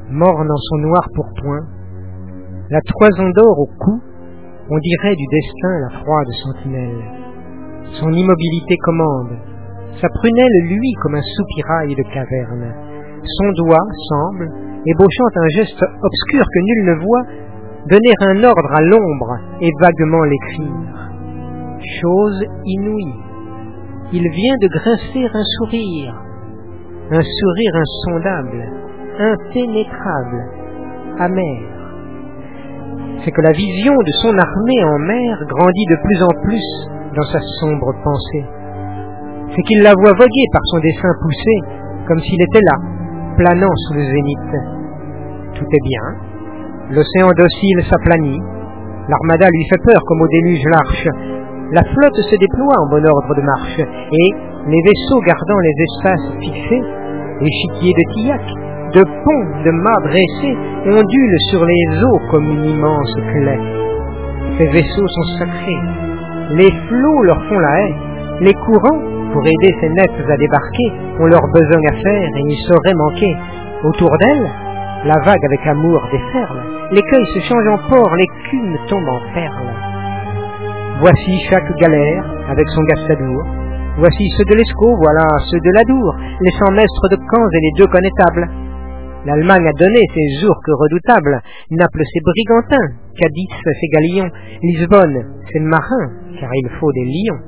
Morne en son noir pourpoint, la toison d'or au cou, on dirait du destin la froide sentinelle. Son immobilité commande, sa prunelle luit comme un soupirail de caverne. Son doigt semble, ébauchant un geste obscur que nul ne voit, donner un ordre à l'ombre et vaguement l'écrire. Chose inouïe, il vient de grincer un sourire insondable, impénétrable, amer. C'est que la vision de son armée en mer grandit de plus en plus dans sa sombre pensée. C'est qu'il la voit voguer par son dessein poussé, comme s'il était là, planant sous le zénith. Tout est bien, l'océan docile s'aplanit, l'armada lui fait peur comme au déluge l'arche, la flotte se déploie en bon ordre de marche, et les vaisseaux gardant les espaces fixés, échiquiers de tillac, de ponts, de mâts dressés, ondulent sur les eaux comme une immense plaie. Ces vaisseaux sont sacrés, les flots leur font la haie, les courants, pour aider ces nefs à débarquer, ont leur besogne à faire et n'y sauraient manquer. Autour d'elles, la vague avec amour déferle, l'écueil se change en port, l'écume tombe en perles. Voici chaque galère avec son gastadour, voici ceux de l'Escaut, voilà ceux de l'Adour, les 100 mestres de Caen et les 2 connétables. L'Allemagne a donné ses ourques redoutables, Naples ses brigantins, Cadix ses galions, Lisbonne ses marins, car il faut des lions.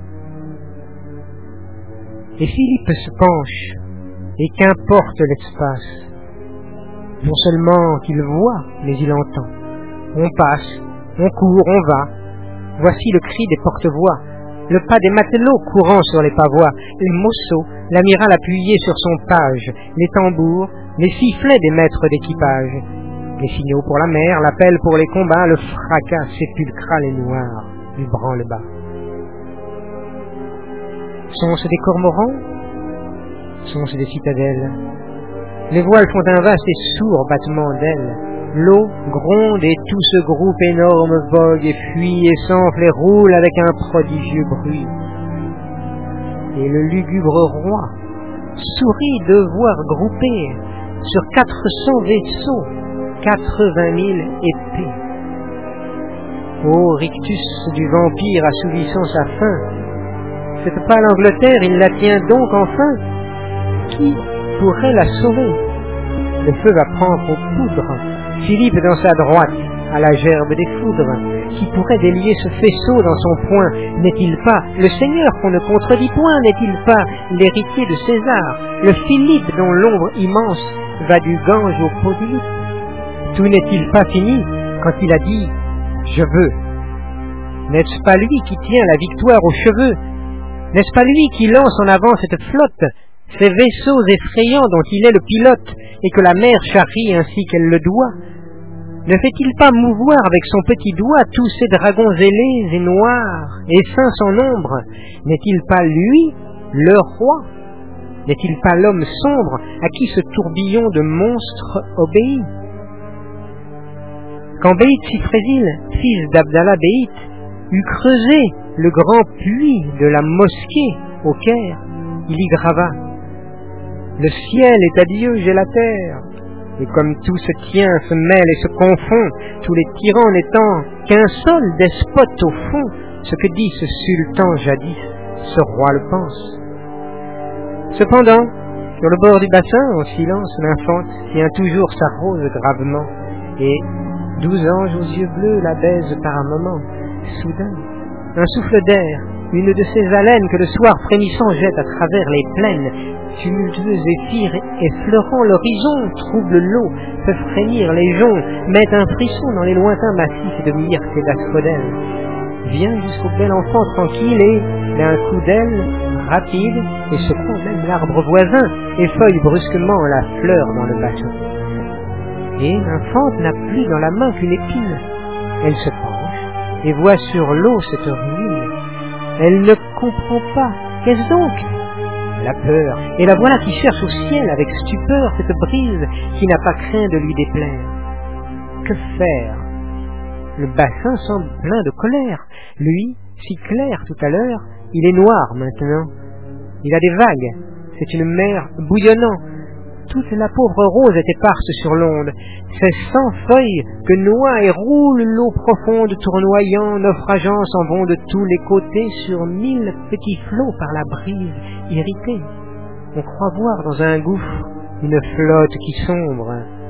Et Philippe se penche, et qu'importe l'espace, non seulement qu'il voit, mais il entend. On passe, on court, on va. Voici le cri des porte-voix, le pas des matelots courant sur les pavois, les mossos, l'amiral appuyé sur son page, les tambours, les sifflets des maîtres d'équipage, les signaux pour la mer, l'appel pour les combats, le fracas sépulcral et noir du branle-bas. Sont-ce des cormorans? Sont-ce des citadelles? Les voiles font un vaste et sourd battement d'ailes. L'eau gronde et tout ce groupe énorme vogue et fuit et s'enfle et roule avec un prodigieux bruit. Et le lugubre roi sourit de voir grouper sur 400 vaisseaux 80 000 épées. Ô rictus du vampire assouvissant sa faim, cette pâle Angleterre, il la tient donc enfin. Qui pourrait la sauver? Le feu va prendre aux poudres. Philippe dans sa droite, à la gerbe des foudres. Qui pourrait délier ce faisceau dans son poing? N'est-il pas le Seigneur qu'on ne contredit point? N'est-il pas l'héritier de César, le Philippe dont l'ombre immense va du Gange au Polype? Tout n'est-il pas fini quand il a dit « Je veux » N'est-ce pas lui qui tient la victoire aux cheveux? N'est-ce pas lui qui lance en avant cette flotte, ces vaisseaux effrayants dont il est le pilote, et que la mer charrie ainsi qu'elle le doit? Ne fait-il pas mouvoir avec son petit doigt tous ces dragons ailés et noirs, et saints sans nombre? N'est-il pas lui, leur roi? N'est-il pas l'homme sombre à qui ce tourbillon de monstres obéit? Quand Béït Sifrésil, fils d'Abdallah Béït, eut creusé le grand puits de la mosquée au Caire, il y grava « Le ciel est à Dieu, j'ai la terre ». Et comme tout se tient, se mêle et se confond, tous les tyrans n'étant qu'un seul despote au fond, ce que dit ce sultan jadis, ce roi le pense. Cependant, sur le bord du bassin, en silence, l'infante tient toujours sa rose gravement, et 12 anges aux yeux bleus la baisent par un moment. Soudain, un souffle d'air, une de ces haleines que le soir frémissant jette à travers les plaines, tumultueux zéphyr effleurant l'horizon, trouble l'eau, fait frémir les joncs, met un frisson dans les lointains massifs de myrte et d'asphodèle. Vient jusqu'au bel enfant tranquille et, d'un coup d'aile, rapide, et secouant même l'arbre voisin, effeuille brusquement la fleur dans le bateau. Et l'infante n'a plus dans la main qu'une épine. Elle se penche et voit sur l'eau cette ruine. Elle ne comprend pas. Qu'est-ce donc? La peur, et la voilà qui cherche au ciel avec stupeur cette brise qui n'a pas craint de lui déplaire. Que faire? Le bassin semble plein de colère. Lui, si clair tout à l'heure, il est noir maintenant. Il a des vagues, c'est une mer bouillonnant. Toute la pauvre rose est éparse sur l'onde, c'est 100 feuilles que noie et roule l'eau profonde, tournoyant, naufrageant, s'en vont de tous les côtés sur 1000 petits flots par la brise irritée. On croit voir dans un gouffre une flotte qui sombre.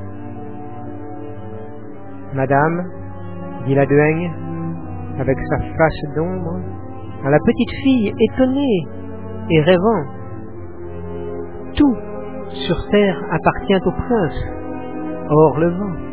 Madame, dit la duègne, avec sa face d'ombre, à la petite fille étonnée et rêvant. Tout sur terre appartient au prince, hors le vent.